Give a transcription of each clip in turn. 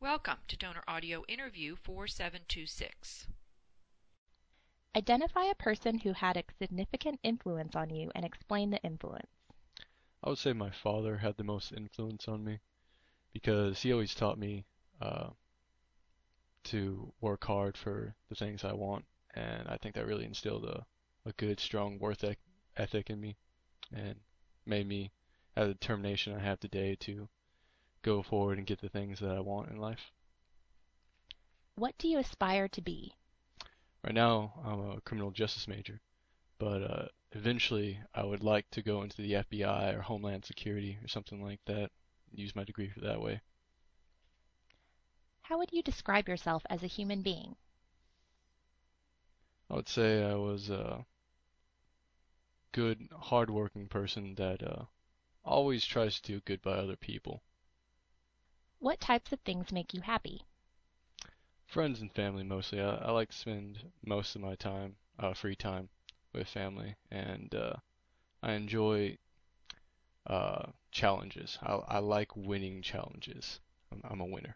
Welcome to Donor Audio Interview 4726. Identify a person who had a significant influence on you and explain the influence. I would say my father had the most influence on me because he always taught me to work hard for the things I want, and I think that really instilled a good, strong ethic in me and made me have the determination I have today to go forward and get the things that I want in life. What do you aspire to be? Right now, I'm a criminal justice major, but eventually I would like to go into the FBI or Homeland Security or something like that, use my degree for that way. How would you describe yourself as a human being? I would say I was a good, hardworking person that always tries to do good by other people. What types of things make you happy? Friends and family mostly. I like to spend most of my time, free time, with family, and I enjoy challenges. I like winning challenges. I'm a winner.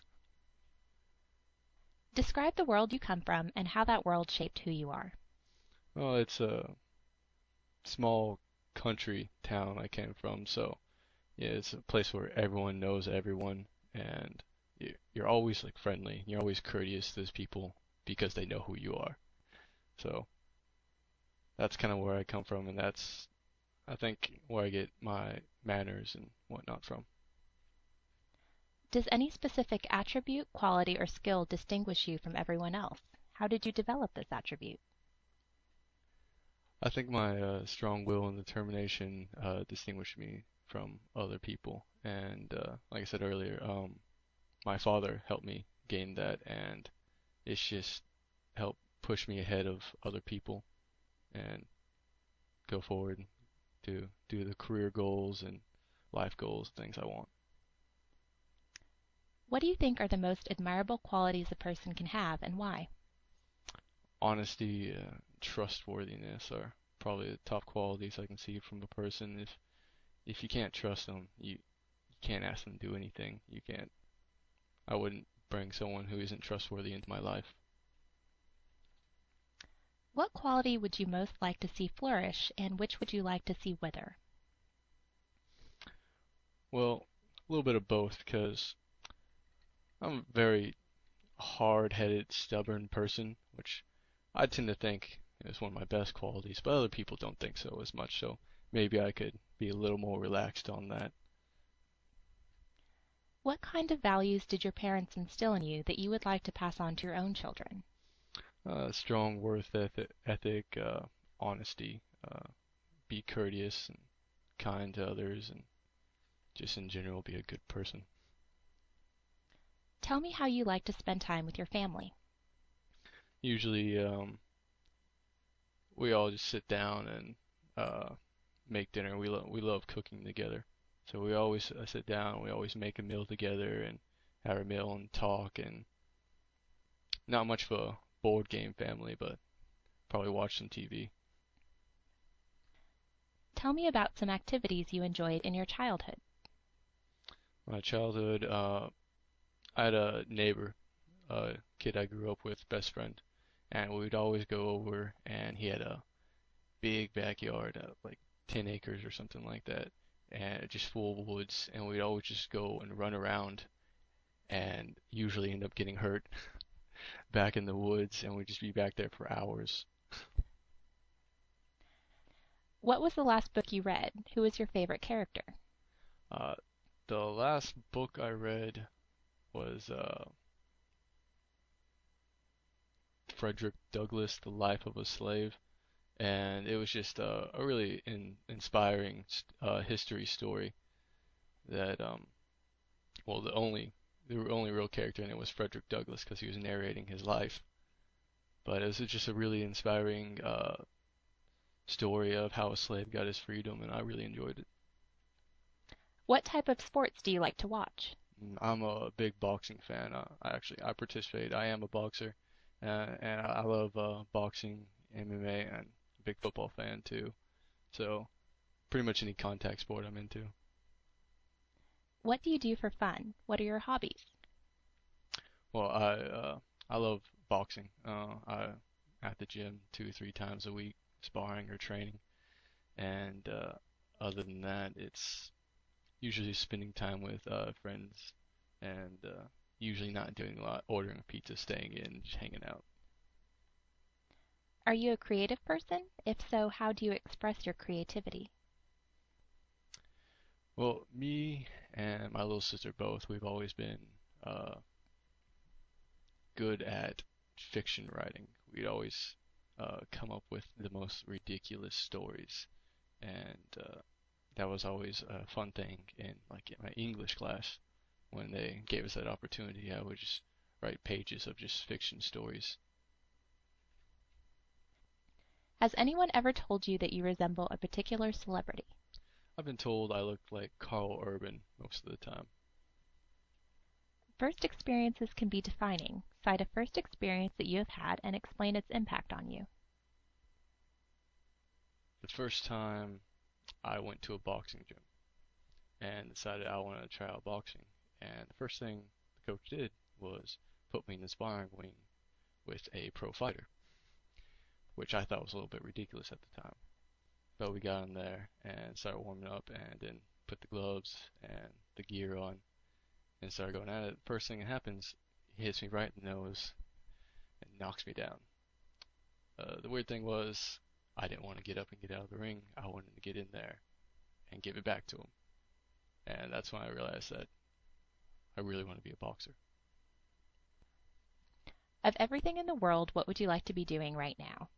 Describe the world you come from and how that world shaped who you are. Well, it's a small country town I came from, so yeah, it's a place where everyone knows everyone, and you're always like friendly. You're always courteous to those people because they know who you are. So that's kind of where I come from, and that's I think where I get my manners and whatnot from. Does any specific attribute, quality, or skill distinguish you from everyone else? How did you develop this attribute? I think my strong will and determination distinguish me from other people, and like I said earlier, my father helped me gain that, and it's just helped push me ahead of other people and go forward to do the career goals and life goals, things I want. What do you think are the most admirable qualities a person can have and why? Honesty, trustworthiness are probably the top qualities I can see from a person. If you can't trust them, you can't ask them to do anything. You can't. I wouldn't bring someone who isn't trustworthy into my life. What quality would you most like to see flourish and which would you like to see wither? Well, a little bit of both because I'm a very hard-headed, stubborn person, which I tend to think is one of my best qualities, but other people don't think so as much, so maybe I could be a little more relaxed on that. What kind of values did your parents instill in you that you would like to pass on to your own children? Strong ethic, honesty, be courteous and kind to others, and just in general be a good person. Tell me how you like to spend time with your family. Usually, we all just sit down and make dinner. We love cooking together, so we always sit down. We always make a meal together and have a meal and talk. And not much of a board game family, but probably watch some TV. Tell me about some activities you enjoyed in your childhood. My childhood, I had a neighbor, a kid I grew up with, best friend, and we would always go over, and he had a big backyard, like 10 acres or something like that, and just full of woods, and we'd always just go and run around, and usually end up getting hurt back in the woods, and we'd just be back there for hours. What was the last book you read? Who was your favorite character? Uh, the last book I read was Frederick Douglass, The Life of a Slave, and it was just a really inspiring history story that well the only real character in it was Frederick Douglass because he was narrating his life, but it was just a really inspiring story of how a slave got his freedom, and I really enjoyed it. What type of sports do you like to watch? I'm a big boxing fan. I participate. I am a boxer, and I love boxing, MMA, and a big football fan too. So pretty much any contact sport I'm into. What do you do for fun? What are your hobbies? Well, I love boxing. I at the gym 2 or 3 times a week, sparring or training, and other than that, it's usually spending time with friends, and usually not doing a lot, ordering pizza, staying in, just hanging out. Are you a creative person? If so, how do you express your creativity? Well, me and my little sister both, we've always been uh, good at fiction writing. We'd always come up with the most ridiculous stories, and that was always a fun thing in my English class when they gave us that opportunity. I would just write pages of just fiction stories. Has anyone ever told you that you resemble a particular celebrity? I've been told I look like Carl Urban most of the time. First experiences can be defining. Cite a first experience that you have had and explain its impact on you. The first time I went to a boxing gym and decided I wanted to try out boxing, and the first thing the coach did was put me in the sparring wing with a pro fighter, which I thought was a little bit ridiculous at the time. But we got in there and started warming up and then put the gloves and the gear on and started going at it. First thing that happens, he hits me right in the nose and knocks me down. The weird thing was, I didn't want to get up and get out of the ring. I wanted to get in there and give it back to him. And that's when I realized that I really want to be a boxer. Of everything in the world, what would you like to be doing right now?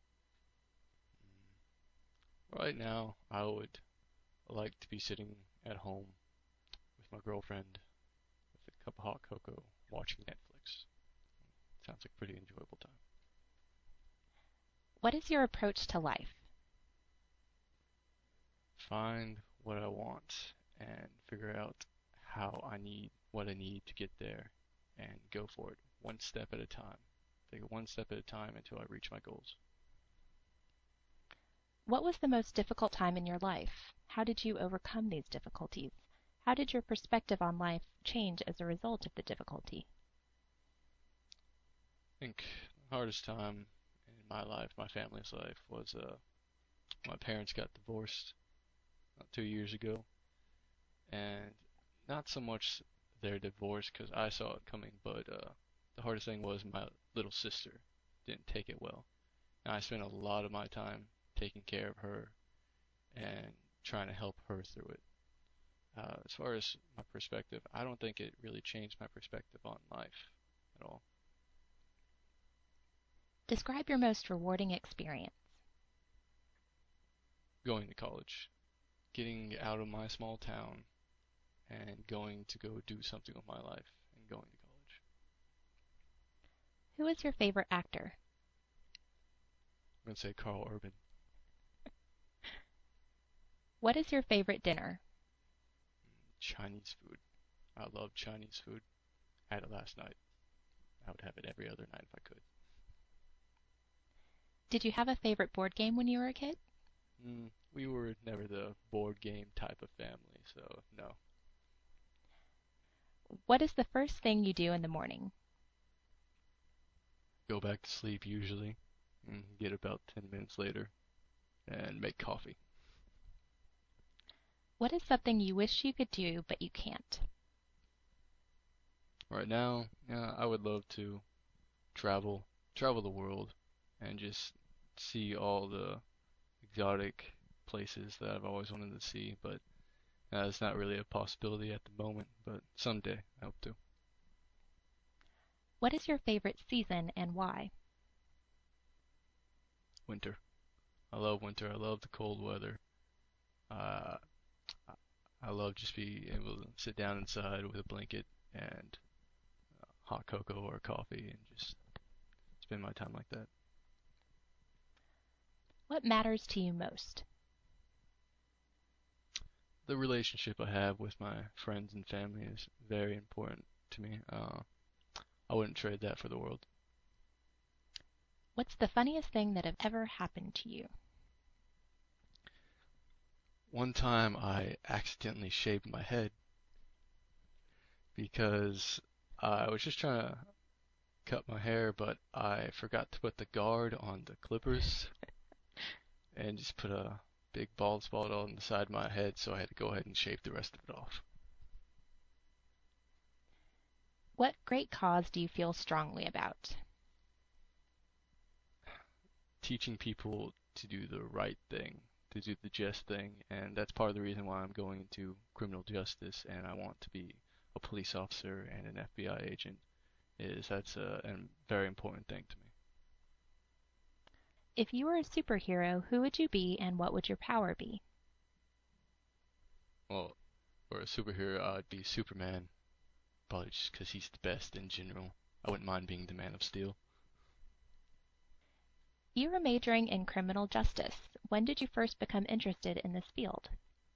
Right now, I would like to be sitting at home with my girlfriend with a cup of hot cocoa watching Netflix. Sounds like a pretty enjoyable time. What is your approach to life? Find what I want and figure out what I need to get there and go for it one step at a time. Take it one step at a time until I reach my goals. What was the most difficult time in your life? How did you overcome these difficulties? How did your perspective on life change as a result of the difficulty? I think the hardest time in my life, my family's life, was my parents got divorced 2 years ago, and not so much their divorce because I saw it coming, but the hardest thing was my little sister didn't take it well. And I spent a lot of my time taking care of her and trying to help her through it. As far as my perspective, I don't think it really changed my perspective on life at all. Describe your most rewarding experience. Going to college, getting out of my small town and going to go do something with my life and going to college. Who is your favorite actor? I'm going to say Carl Urban. What is your favorite dinner? Chinese food. I love Chinese food. I had it last night. I would have it every other night if I could. Did you have a favorite board game when you were a kid? We were never the board game type of family, so no. What is the first thing you do in the morning? Go back to sleep usually, and get about 10 minutes later, and make coffee. What is something you wish you could do but you can't? Right now, yeah, I would love to travel the world, and just see all the exotic places that I've always wanted to see, but it's not really a possibility at the moment, but someday I hope to. What is your favorite season and why? Winter. I love winter. I love the cold weather. Uh, I love just being able to sit down inside with a blanket and hot cocoa or coffee and just spend my time like that. What matters to you most? The relationship I have with my friends and family is very important to me. I wouldn't trade that for the world. What's the funniest thing that have ever happened to you? One time I accidentally shaved my head because I was just trying to cut my hair, but I forgot to put the guard on the clippers and just put a big bald spot on the side of my head, so I had to go ahead and shave the rest of it off. What great cause do you feel strongly about? Teaching people to do the right thing, to do the just thing, and that's part of the reason why I'm going into criminal justice and I want to be a police officer and an FBI agent, is that's a very important thing to me. If you were a superhero, who would you be and what would your power be? Well, for a superhero, I'd be Superman, probably just because he's the best in general. I wouldn't mind being the Man of Steel. You were majoring in criminal justice. When did you first become interested in this field?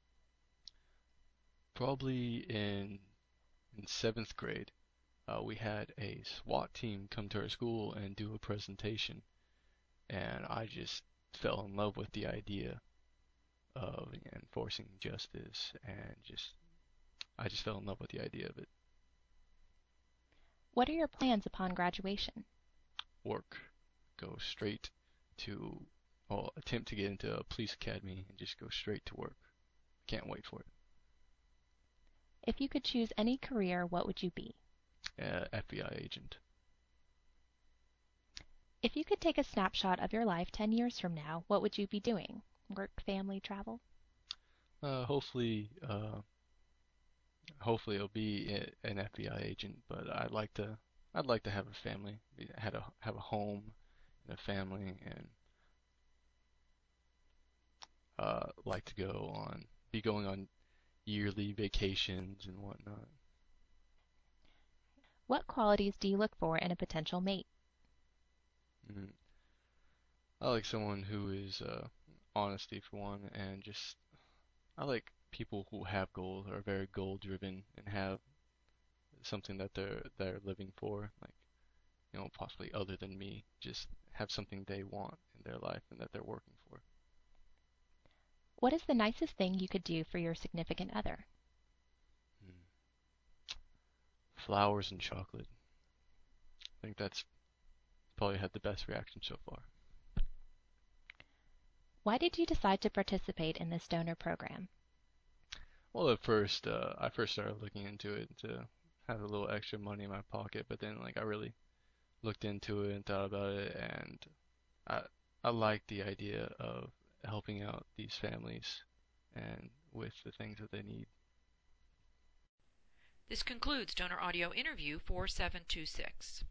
Probably in seventh grade, we had a SWAT team come to our school and do a presentation, and I just fell in love with the idea of enforcing justice, and I just fell in love with the idea of it. What are your plans upon graduation? Work, go straight to, well, attempt to get into a police academy and just go straight to work. Can't wait for it. If you could choose any career, what would you be? FBI agent. If you could take a snapshot of your life 10 years from now, what would you be doing? Work, family, travel? Hopefully, hopefully it'll be an FBI agent, but I'd like to have a family, have a home and a family, and like to be going on yearly vacations and whatnot. What qualities do you look for in a potential mate? Mm. I like someone who is honesty for one, and just I like people who have goals, are very goal driven, and have something that they're living for, like possibly other than me, just have something they want in their life and that they're working for. What is the nicest thing you could do for your significant other? Mm. Flowers and chocolate. I think that's probably had the best reaction so far. Why did you decide to participate in this donor program? Well, at first, I first started looking into it to have a little extra money in my pocket, but then like I really looked into it and thought about it, and I I like the idea of helping out these families and with the things that they need. This concludes Donor Audio Interview 4726.